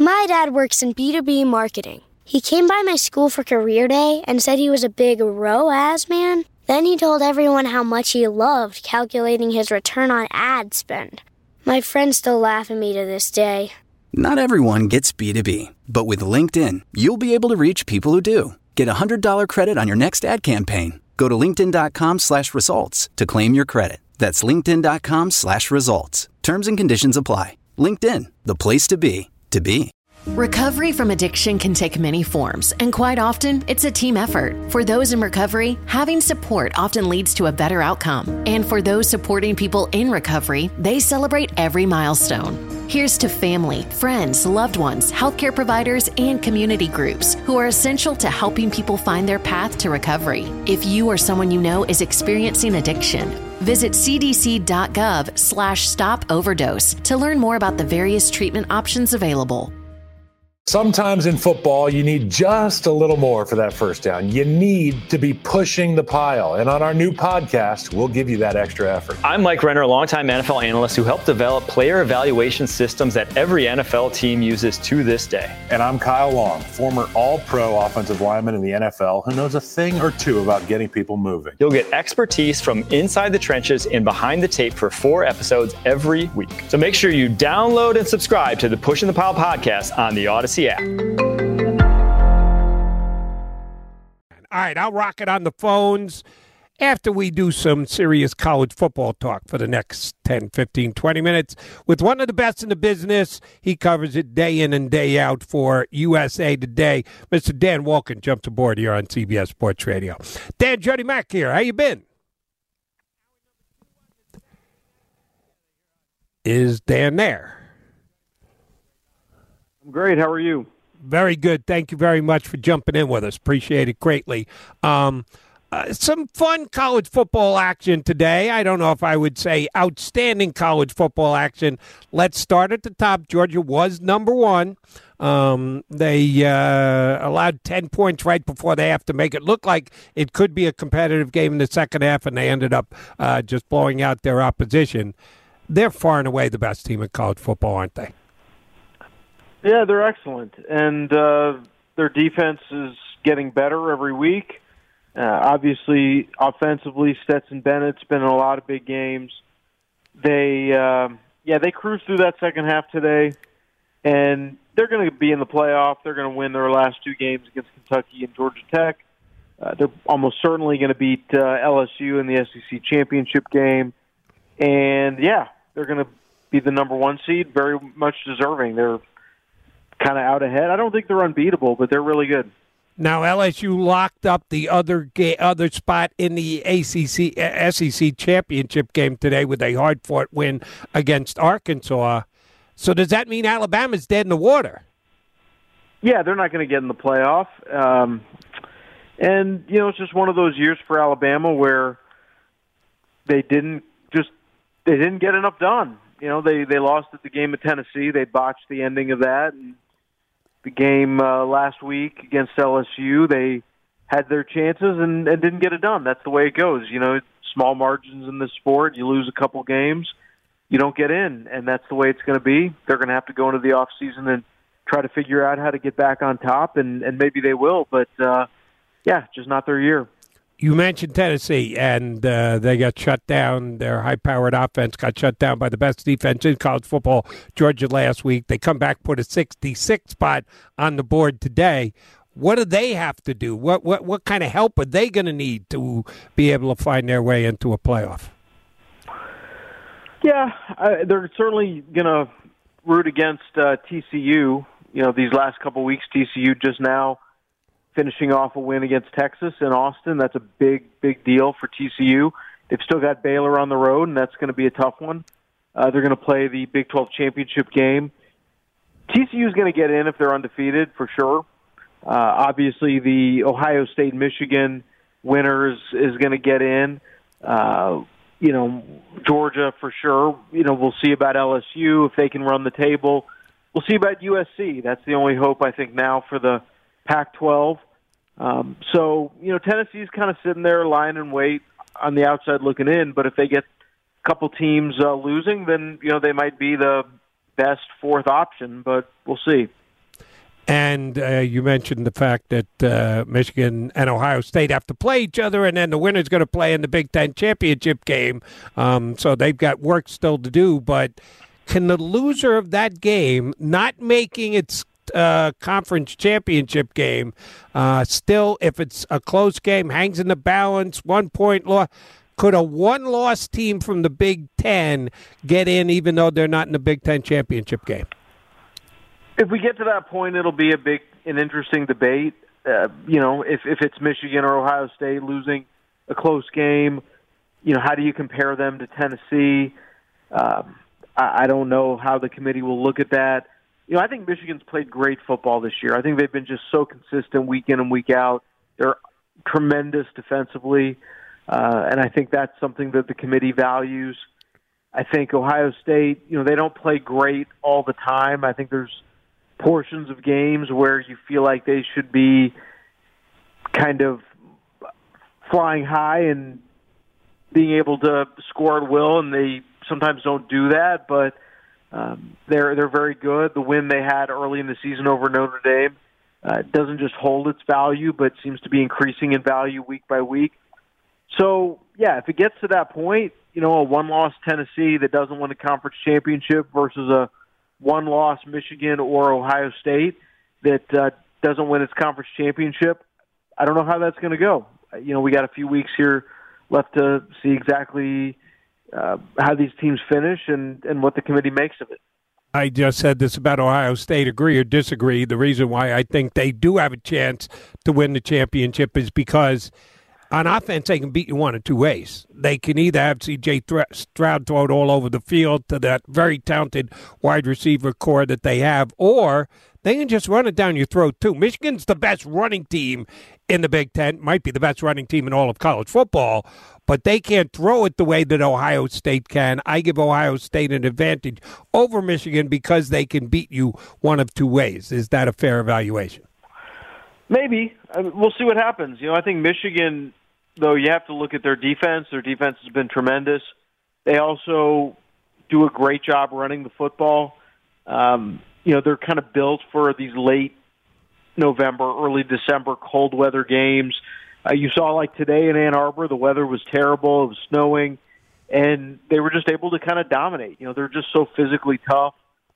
My dad works in B2B marketing. He came by my school for career day and said he was a big ROAS man. Then he told everyone how much he loved calculating his return on ad spend. My friends still laugh at me to this day. Not everyone gets B2B, but with LinkedIn, you'll be able to reach people who do. Get a $100 credit on your next ad campaign. Go to linkedin.com/results to claim your credit. That's linkedin.com/results. Terms and conditions apply. LinkedIn, the place to be, to be. Recovery from addiction can take many forms, and quite often, it's a team effort. For those in recovery, having support often leads to a better outcome. And for those supporting people in recovery, they celebrate every milestone. Here's to family, friends, loved ones, healthcare providers, and community groups who are essential to helping people find their path to recovery. If you or someone you know is experiencing addiction, visit cdc.gov/stop overdose to learn more about the various treatment options available. Sometimes in football, you need just a little more for that first down. You need to be pushing the pile. And on our new podcast, we'll give you that extra effort. I'm Mike Renner, a longtime NFL analyst who helped develop player evaluation systems that every NFL team uses to this day. And I'm Kyle Long, former all-pro offensive lineman in the NFL who knows a thing or two about getting people moving. You'll get expertise from inside the trenches and behind the tape for 4 episodes every week. So make sure you download and subscribe to the Pushing the Pile podcast on the Odyssey app. All right, I'll rock it on the phones after we do some serious college football talk for the next 10, 15, 20 minutes with one of the best in the business. He covers it day in and day out for USA Today. Mr. Dan Wolken jumps aboard here on CBS Sports Radio. Dan, Jody Mack here. How you been? Is Dan there? I'm great. How are you? Very good. Thank you very much for jumping in with us. Appreciate it greatly. Some fun college football action today. I don't know if I would say outstanding college football action. Let's start at the top. Georgia was number one. They allowed 10 points right before they have to make it look like it could be a competitive game in the second half, and they ended up just blowing out their opposition. They're far and away the best team in college football, aren't they? Yeah, they're excellent, and their defense is getting better every week. Obviously, offensively, Stetson Bennett's been in a lot of big games. They cruised through that second half today, and they're going to be in the playoff. They're going to win their last 2 games against Kentucky and Georgia Tech. They're almost certainly going to beat LSU in the SEC championship game, and they're going to be the number 1 seed, very much deserving. They're kind of out ahead. I don't think they're unbeatable, but they're really good. Now, LSU locked up the other spot in the SEC championship game today with a hard-fought win against Arkansas. So does that mean Alabama's dead in the water? Yeah, they're not going to get in the playoff. And, it's just one of those years for Alabama where they didn't get enough done. They lost at the game at Tennessee. They botched the ending of that. And the game last week against LSU, they had their chances and didn't get it done. That's the way it goes. Small margins in this sport. You lose a couple games, you don't get in, and that's the way it's going to be. They're going to have to go into the off season and try to figure out how to get back on top, and maybe they will. But, just not their year. You mentioned Tennessee, and they got shut down. Their high-powered offense got shut down by the best defense in college football, Georgia, last week. They come back, put a 66 spot on the board today. What do they have to do? What kind of help are they going to need to be able to find their way into a playoff? Yeah, they're certainly going to root against TCU. These last couple weeks, TCU just now finishing off a win against Texas in Austin. That's a big, big deal for TCU. They've still got Baylor on the road, and that's going to be a tough one. They're going to play the Big 12 championship game. TCU is going to get in if they're undefeated, for sure. Obviously, the Ohio State-Michigan winners is going to get in. Georgia, for sure. We'll see about LSU if they can run the table. We'll see about USC. That's the only hope, I think, now for the Pac-12. Tennessee's kind of sitting there lying in wait on the outside looking in, but if they get a couple teams losing, then, they might be the best 4th option, but we'll see. And you mentioned the fact that Michigan and Ohio State have to play each other, and then the winner's going to play in the Big Ten championship game. So they've got work still to do. But can the loser of that game, not making its conference championship game, still, if it's a close game, hangs in the balance, 1 point loss, could a one-loss team from the Big Ten get in even though they're not in the Big Ten championship game? If we get to that point, it'll be an interesting debate. If it's Michigan or Ohio State losing a close game, how do you compare them to Tennessee? I don't know how the committee will look at that. I think Michigan's played great football this year. I think they've been just so consistent week in and week out. They're tremendous defensively, and I think that's something that the committee values. I think Ohio State, they don't play great all the time. I think there's portions of games where you feel like they should be kind of flying high and being able to score at will, and they sometimes don't do that, but they're very good. The win they had early in the season over Notre Dame doesn't just hold its value, but seems to be increasing in value week by week. So, yeah, if it gets to that point, a one-loss Tennessee that doesn't win a conference championship versus a one-loss Michigan or Ohio State that doesn't win its conference championship, I don't know how that's going to go. We got a few weeks here left to see exactly how these teams finish and what the committee makes of it. I just said this about Ohio State, agree or disagree. The reason why I think they do have a chance to win the championship is because on offense, they can beat you one of two ways. They can either have C.J. Stroud throw it all over the field to that very talented wide receiver core that they have, or they can just run it down your throat, too. Michigan's the best running team in the Big Ten, might be the best running team in all of college football, but they can't throw it the way that Ohio State can. I give Ohio State an advantage over Michigan because they can beat you one of two ways. Is that a fair evaluation? Maybe. We'll see what happens. I think Michigan, though, you have to look at their defense. Their defense has been tremendous. They also do a great job running the football. They're kind of built for these late November, early December cold weather games. You saw, like today in Ann Arbor, the weather was terrible. It was snowing, and they were just able to kind of dominate. They're just so physically tough.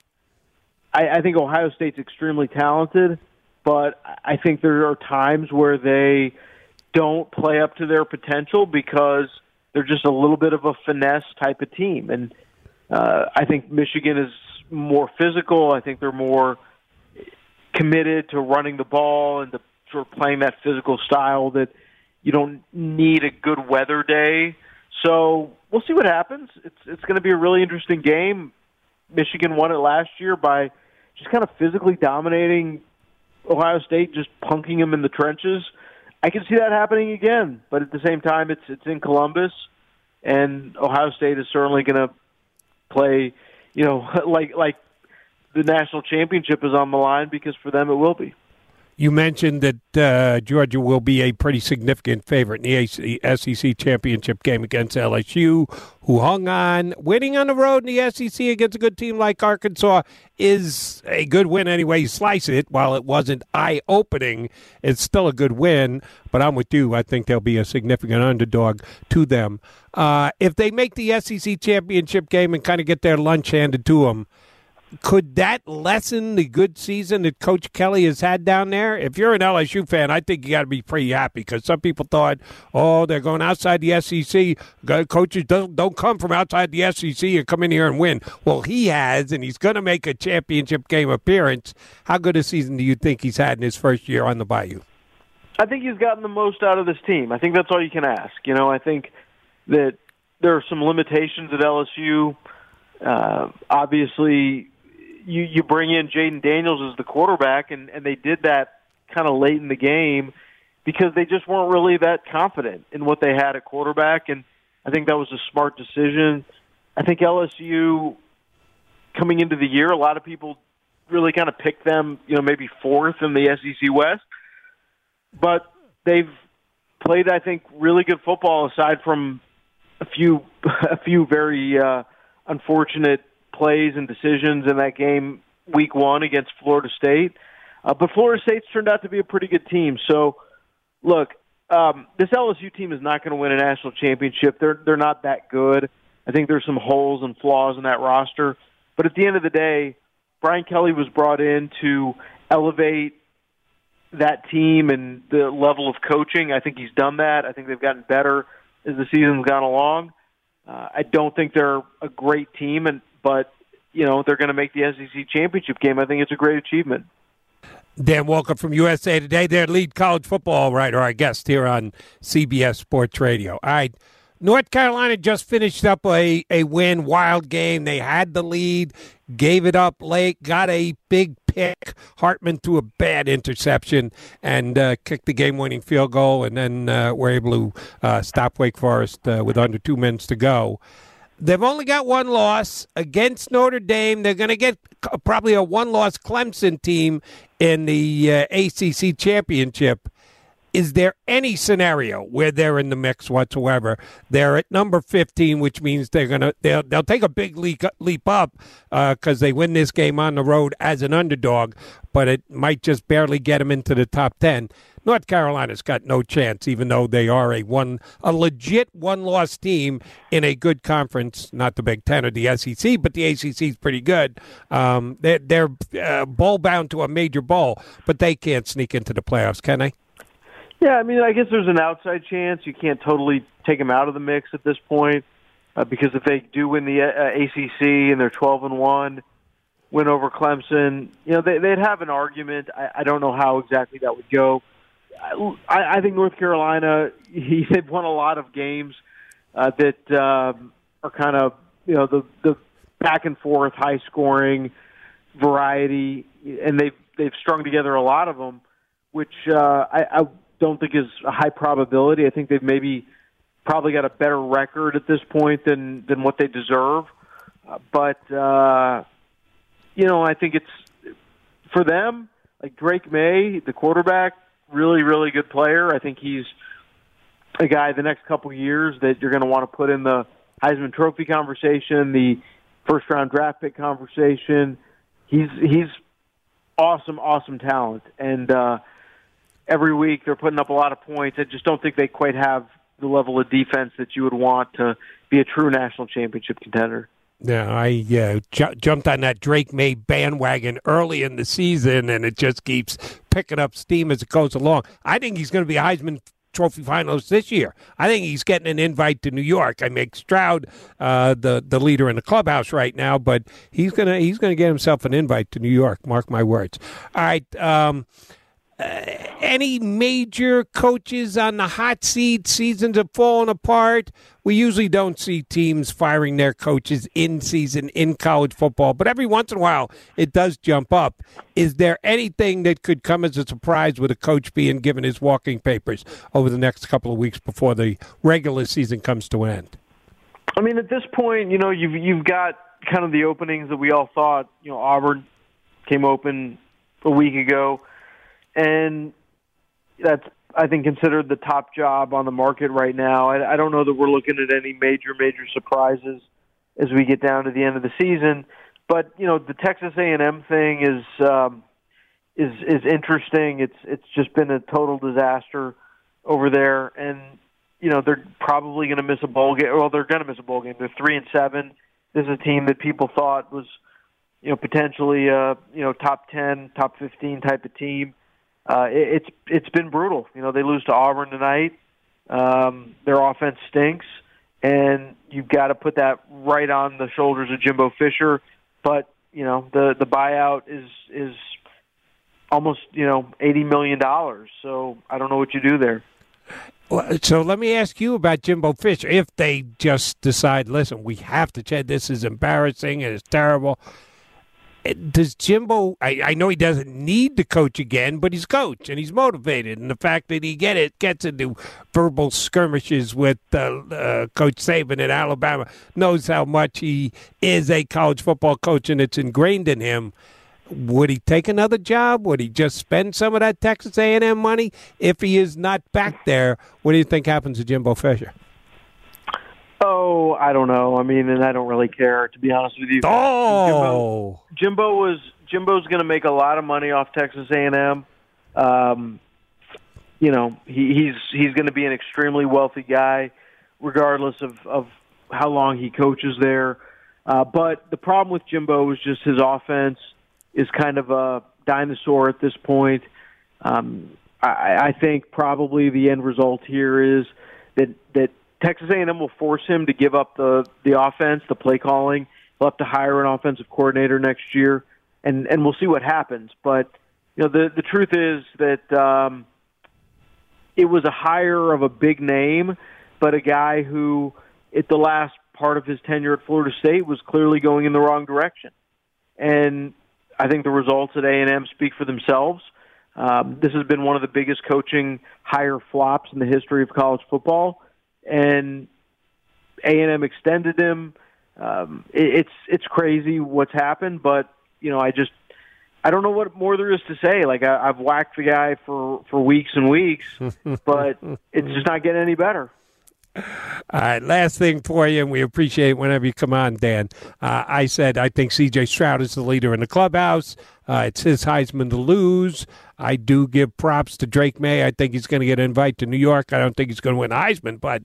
I think Ohio State's extremely talented, but I think there are times where they don't play up to their potential because they're just a little bit of a finesse type of team. And I think Michigan is more physical. I think they're more committed to running the ball and to sort of playing that physical style that you don't need a good weather day. So we'll see what happens. It's going to be a really interesting game. Michigan won it last year by just kind of physically dominating Ohio State, just punking them in the trenches. I can see that happening again, but at the same time, it's in Columbus, and Ohio State is certainly going to play, like the national championship is on the line, because for them it will be. You mentioned that Georgia will be a pretty significant favorite in the SEC championship game against LSU, who hung on. Winning on the road in the SEC against a good team like Arkansas is a good win any way you slice it. While it wasn't eye-opening, it's still a good win. But I'm with you. I think they'll be a significant underdog to them. If they make the SEC championship game and kind of get their lunch handed to them, could that lessen the good season that Coach Kelly has had down there? If you're an LSU fan, I think you got to be pretty happy, because some people thought, they're going outside the SEC. Coaches don't come from outside the SEC and come in here and win. Well, he has, and he's going to make a championship game appearance. How good a season do you think he's had in his first year on the Bayou? I think he's gotten the most out of this team. I think that's all you can ask. I think that there are some limitations at LSU. Obviously, you bring in Jaden Daniels as the quarterback, and they did that kind of late in the game because they just weren't really that confident in what they had at quarterback, and I think that was a smart decision. I think LSU, coming into the year, a lot of people really kind of picked them, maybe fourth in the SEC West, but they've played, I think, really good football aside from a few very unfortunate plays and decisions in that game week one against Florida State. But Florida State's turned out to be a pretty good team. So, look, this LSU team is not going to win a national championship. They're not that good. I think there's some holes and flaws in that roster. But at the end of the day, Brian Kelly was brought in to elevate that team and the level of coaching. I think he's done that. I think they've gotten better as the season's gone along. I don't think they're a great team, but they're going to make the SEC championship game. I think it's a great achievement. Dan Walker from USA Today, their lead college football writer, our guest here on CBS Sports Radio. All right, North Carolina just finished up a win, wild game. They had the lead, gave it up late, got a big pick. Hartman threw a bad interception and kicked the game-winning field goal, and then were able to stop Wake Forest with under 2 minutes to go. They've only got one loss against Notre Dame. They're going to get probably a one-loss Clemson team in the ACC championship. Is there any scenario where they're in the mix whatsoever? They're at number 15, which means they'll take a big leap up because they win this game on the road as an underdog, but it might just barely get them into the top 10. North Carolina's got no chance, even though they are a legit one-loss team in a good conference, not the Big Ten or the SEC, but the ACC is pretty good. They're bowl-bound to a major bowl, but they can't sneak into the playoffs, can they? Yeah, I mean, I guess there's an outside chance. You can't totally take them out of the mix at this point because if they do win the ACC and they're 12-1, win over Clemson, they'd have an argument. I don't know how exactly that would go. I think North Carolina, they've won a lot of games that are kind of, the back and forth, high scoring variety, and they've strung together a lot of them, which I don't think is a high probability. I think they've probably got a better record at this point than what they deserve. But I think it's for them, like Drake May, the quarterback, really, really good player. I think he's a guy the next couple of years that you're going to want to put in the Heisman Trophy conversation, the first-round draft pick conversation. He's awesome talent. And every week they're putting up a lot of points. I just don't think they quite have the level of defense that you would want to be a true national championship contender. Yeah, I jumped on that Drake May bandwagon early in the season, and it just keeps picking up steam as it goes along. I think he's going to be a Heisman Trophy finalist this year. I think he's getting an invite to New York. I make Stroud the leader in the clubhouse right now, but he's gonna get himself an invite to New York. Mark my words. All right. Any major coaches on the hot seat? Seasons have fallen apart. We usually don't see teams firing their coaches in season in college football, but every once in a while it does jump up. Is there anything that could come as a surprise with a coach being given his walking papers over the next couple of weeks before the regular season comes to an end? I mean, at this point, you've got kind of the openings that we all thought. Auburn came open a week ago. And that's, I think, considered the top job on the market right now. I don't know that we're looking at any major surprises as we get down to the end of the season. But the Texas A&M thing is interesting. It's just been a total disaster over there, and they're probably going to miss a bowl game. Well, they're going to miss a bowl game. They're 3-7. This is a team that people thought was potentially top 10, top 15 type of team. It's been brutal. They lose to Auburn tonight. Their offense stinks, and you've got to put that right on the shoulders of Jimbo Fisher. But the buyout is almost $80 million. So I don't know what you do there. Well, so let me ask you about Jimbo Fisher. If they just decide, listen, we have to check. This is embarrassing and it's terrible. Does Jimbo, I know he doesn't need to coach again, but he's coached and he's motivated. And the fact that he gets into verbal skirmishes with Coach Saban at Alabama, knows how much he is a college football coach and it's ingrained in him. Would he take another job? Would he just spend some of that Texas A&M money? If he is not back there, what do you think happens to Jimbo Fisher? Oh, I don't know. I mean, and I don't really care, to be honest with you. Oh, Jimbo Jimbo's going to make a lot of money off Texas A&M. He's going to be an extremely wealthy guy, regardless of how long he coaches there. But the problem with Jimbo is just his offense is kind of a dinosaur at this point. I think probably the end result here is that Texas A&M will force him to give up the offense, the play calling. He'll have to hire an offensive coordinator next year, and we'll see what happens. But the truth is that it was a hire of a big name, but a guy who, at the last part of his tenure at Florida State, was clearly going in the wrong direction. And I think the results at A&M speak for themselves. This has been one of the biggest coaching hire flops in the history of college football, and A&M extended him. It's crazy what's happened, but I don't know what more there is to say. Like I've whacked the guy for weeks and weeks, but it's just not getting any better. All right, last thing for you, and we appreciate it whenever you come on, Dan. I said I think C.J. Stroud is the leader in the clubhouse. It's his Heisman to lose. I do give props to Drake May. I think he's going to get an invite to New York. I don't think he's going to win the Heisman, but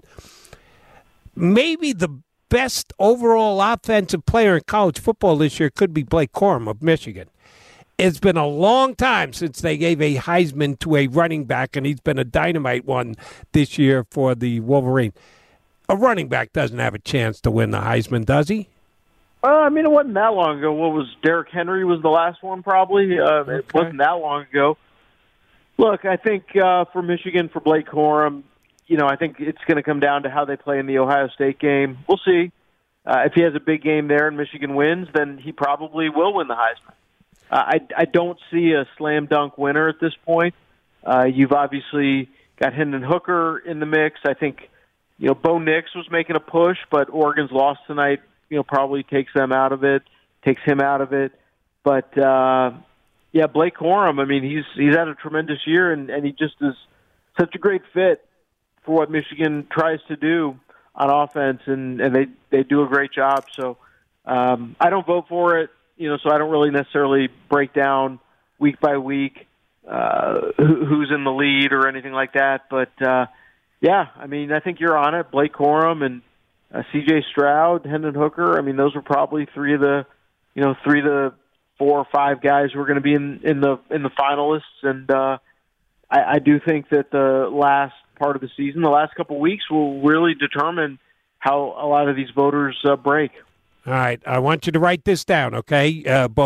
maybe the best overall offensive player in college football this year could be Blake Corum of Michigan. It's been a long time since they gave a Heisman to a running back, and he's been a dynamite one this year for the Wolverine. A running back doesn't have a chance to win the Heisman, does he? It wasn't that long ago. What was Derrick Henry was the last one probably. Okay. It wasn't that long ago. Look, I think for Michigan, for Blake Corum, I think it's going to come down to how they play in the Ohio State game. We'll see. If he has a big game there and Michigan wins, then he probably will win the Heisman. I don't see a slam dunk winner at this point. You've obviously got Hendon Hooker in the mix. I think, Bo Nix was making a push, but Oregon's loss tonight, probably takes him out of it. But, Blake Corum, he's had a tremendous year, and he just is such a great fit for what Michigan tries to do on offense, and they do a great job. So I don't vote for it. So I don't really necessarily break down week by week who's in the lead or anything like that. But, I think you're on it. Blake Corum and C.J. Stroud, Hendon Hooker, those are probably three of the 4 or 5 guys who are going to be in the finalists. And I do think that the last part of the season, the last couple of weeks, will really determine how a lot of these voters break. All right, I want you to write this down, okay?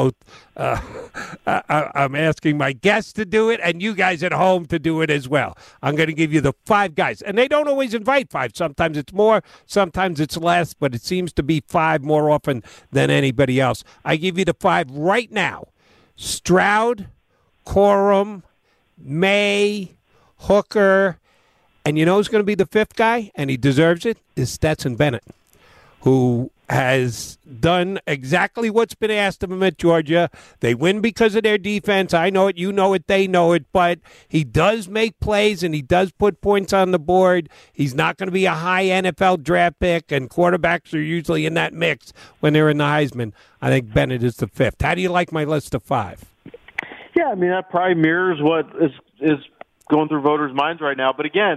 I'm asking my guests to do it and you guys at home to do it as well. I'm going to give you the 5 guys, and they don't always invite 5. Sometimes it's more, sometimes it's less, but it seems to be 5 more often than anybody else. I give you the 5 right now. Stroud, Corum, May, Hooker, and you know who's going to be the 5th guy, and he deserves it, is Stetson Bennett, who has done exactly what's been asked of him at Georgia. They win because of their defense. I know it, you know it, they know it, but he does make plays and he does put points on the board. He's not going to be a high NFL draft pick, and quarterbacks are usually in that mix when they're in the Heisman. I think Bennett is the 5th. How do you like my list of 5? Yeah, that probably mirrors what is going through voters' minds right now. But again,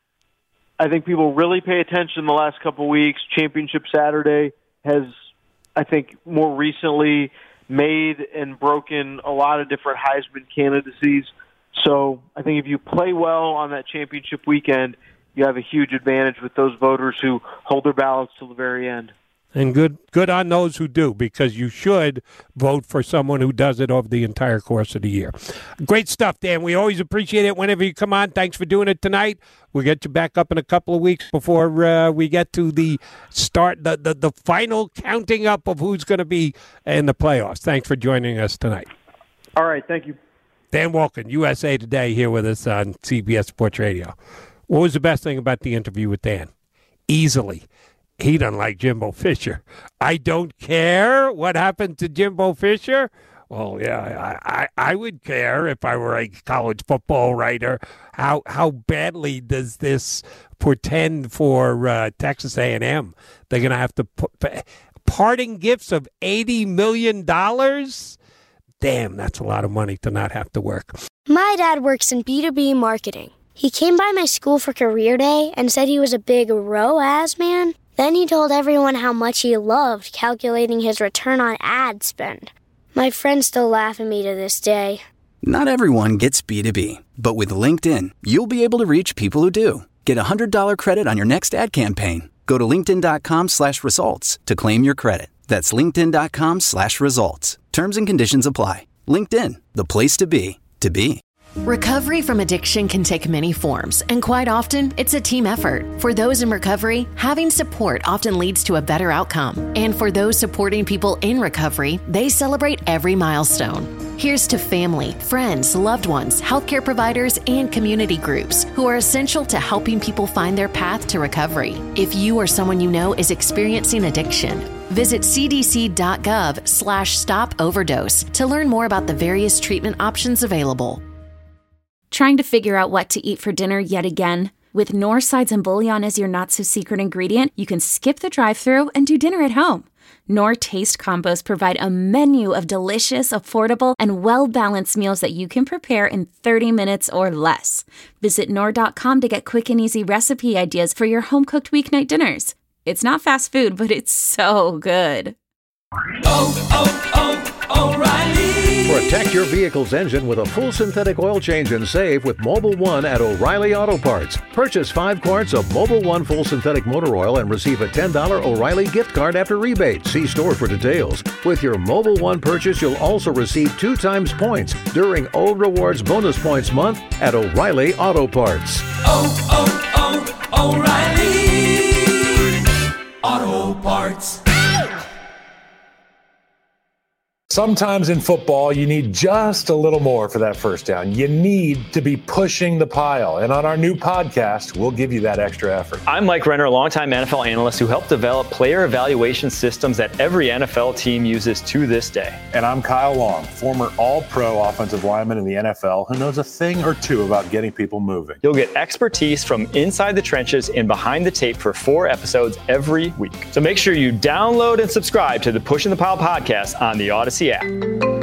I think people really pay attention the last couple of weeks. Championship Saturday has, I think, more recently made and broken a lot of different Heisman candidacies. So I think if you play well on that championship weekend, you have a huge advantage with those voters who hold their ballots till the very end. And good on those who do, because you should vote for someone who does it over the entire course of the year. Great stuff, Dan. We always appreciate it whenever you come on. Thanks for doing it tonight. We'll get you back up in a couple of weeks before we get to the start, the final counting up of who's going to be in the playoffs. Thanks for joining us tonight. All right, thank you. Dan Wolken, USA Today, here with us on CBS Sports Radio. What was the best thing about the interview with Dan? Easily, he doesn't like Jimbo Fisher. I don't care what happened to Jimbo Fisher. Well, yeah, I would care if I were a college football writer. How badly does this portend for Texas A&M? They're going to have to put parting gifts of $80 million. Damn, that's a lot of money to not have to work. My dad works in B2B marketing. He came by my school for career day and said he was a big ROAS man. Then he told everyone how much he loved calculating his return on ad spend. My friends still laugh at me to this day. Not everyone gets B2B, but with LinkedIn, you'll be able to reach people who do. Get a $100 credit on your next ad campaign. Go to linkedin.com/results to claim your credit. That's linkedin.com/results. Terms and conditions apply. LinkedIn, the place to be, to be. Recovery from addiction can take many forms, and quite often, it's a team effort. For those in recovery, having support often leads to a better outcome. And for those supporting people in recovery, they celebrate every milestone. Here's to family, friends, loved ones, healthcare providers, and community groups who are essential to helping people find their path to recovery. If you or someone you know is experiencing addiction, visit cdc.gov/stop-overdose to learn more about the various treatment options available. Trying to figure out what to eat for dinner yet again? With Knorr sides and bouillon as your not-so-secret ingredient, you can skip the drive-thru and do dinner at home. Knorr Taste Combos provide a menu of delicious, affordable, and well-balanced meals that you can prepare in 30 minutes or less. Visit Knorr.com to get quick and easy recipe ideas for your home-cooked weeknight dinners. It's not fast food, but it's so good. O'Reilly. Protect your vehicle's engine with a full synthetic oil change and save with Mobil 1 at O'Reilly Auto Parts. Purchase 5 quarts of Mobil 1 full synthetic motor oil and receive a $10 O'Reilly gift card after rebate. See store for details. With your Mobil 1 purchase, you'll also receive 2 times points during O Rewards Bonus Points Month at O'Reilly Auto Parts. O'Reilly Auto Parts. Sometimes in football, you need just a little more for that first down. You need to be pushing the pile. And on our new podcast, we'll give you that extra effort. I'm Mike Renner, a longtime NFL analyst who helped develop player evaluation systems that every NFL team uses to this day. And I'm Kyle Long, former all-pro offensive lineman in the NFL who knows a thing or two about getting people moving. You'll get expertise from inside the trenches and behind the tape for 4 episodes every week. So make sure you download and subscribe to the Pushing the Pile podcast on the Odyssey app.